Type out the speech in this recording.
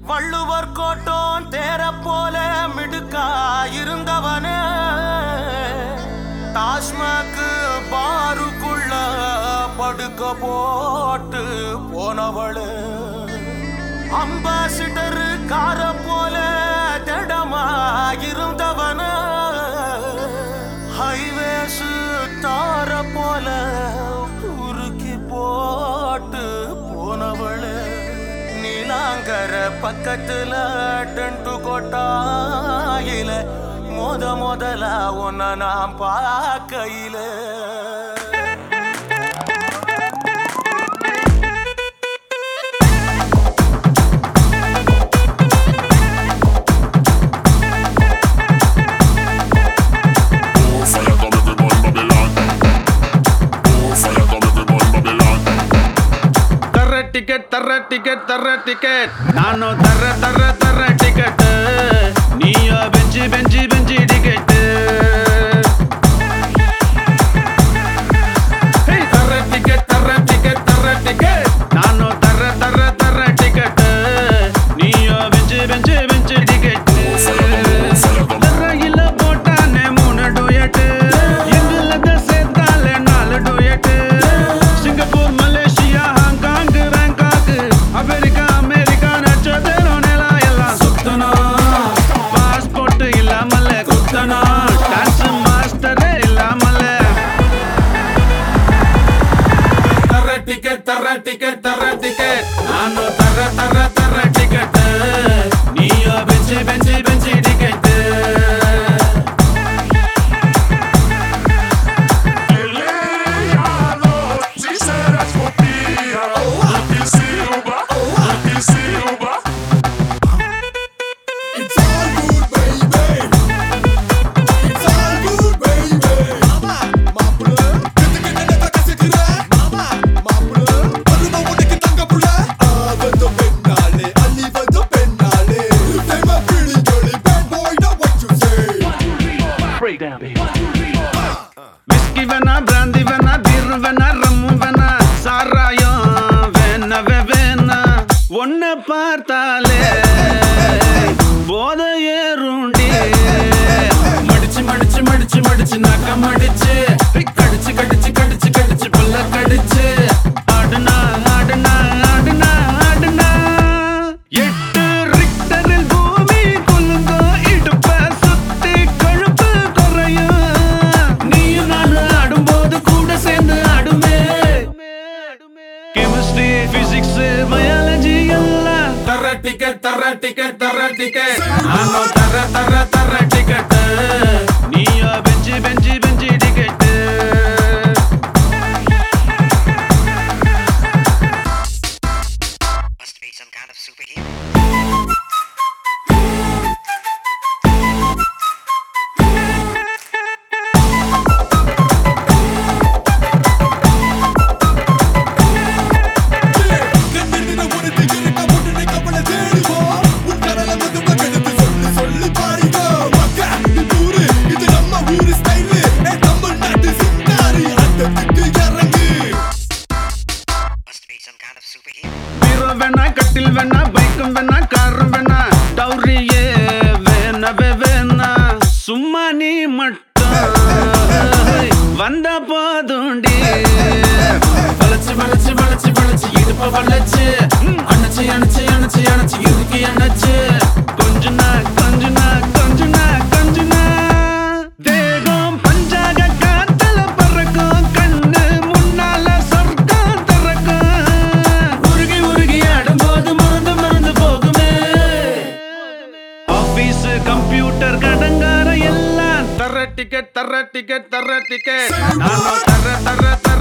வள்ளுவர் கோட்டோன் தேர போல மிடுக்கா இருந்தவனே டாஸ்மாக்கு பாருக்குள்ள படுக்க போட்டு போனவளு அம்பாசிடர் கார போல திடமா இருந்தவன ஹைவேஸ் தார போல உருக்கி போட்டு போனவளு நீலாங்கர பக்கத்துல டென்ட்டு கொட்டாயில முதல உன்னை நான் பார்க்கையில ticket நானோ தர டிக்கெட் நீயோ பெஞ்சி டிக்கெட் தர டிக்கெட் நானோ தர டிக்கெட் நீயோ பெஞ்சி டிக்கெட் தரையில போட்டானே 3 டூயட் எங்களத சேர்த்தாலே 4 duet Singapore Malaysia Hong Kong Bangkok America நச்சதேரோம் எல்லாம் சுத்தணும் பாஸ்போர்ட் இல்லாமல குத்தணும் டான்ஸ் மாஸ்டரே இல்லாமல தர டிக்கெட் நானோ தர டிக்கெட் நீயோ பெஞ்சி டிக்கெட் விஸ்கி வேணா பிராந்தி வேணா பீர் வேணா ரம்மு வேணா சாராயம் வேணா ஒன்ன பார்த்தாலே போத ஏறுண்டி மடிச்சு நக்க மடிச்சு கடிச்சு புல்ல கடிச்சு ஆடுனா 8 ரிக்டரில் பூமி கொல்லுங்க இடுப்ப சுத்தி கழுப்பு குறையும் நீயும் நானும் ஆடும்போது கூட சேர்ந்து ஆடுமே கெமிஸ்ட்ரி பிசிக்ஸ் பயாலஜி எல்லாம் தர டிக்கெட் நானோ தர டிக்கெட் நீயோ bench ticket Must be some kind of superhero. வேணா கட்டில் வேணா பைக்கும் வேணா காரும் வேணா டவுரியே வேணா சும்மா நீ மட்டும் வந்த போதுண்டி வளைச்சு இடுப்ப வளைச்சு அணைச்சு இருக்கு அணைச்சு கொஞ்சுனா தேகம் பஞ்சாக காத்தல பறக்கும் கண்ணு முன்னால சொர்க்கம் திறக்கும் உருகி ஆடும்போது மறந்து போகுமே ஆபீஸ் கம்ப்யூட்டர் கடங்கார எல்லாம் தர டிக்கெட் நானோ தர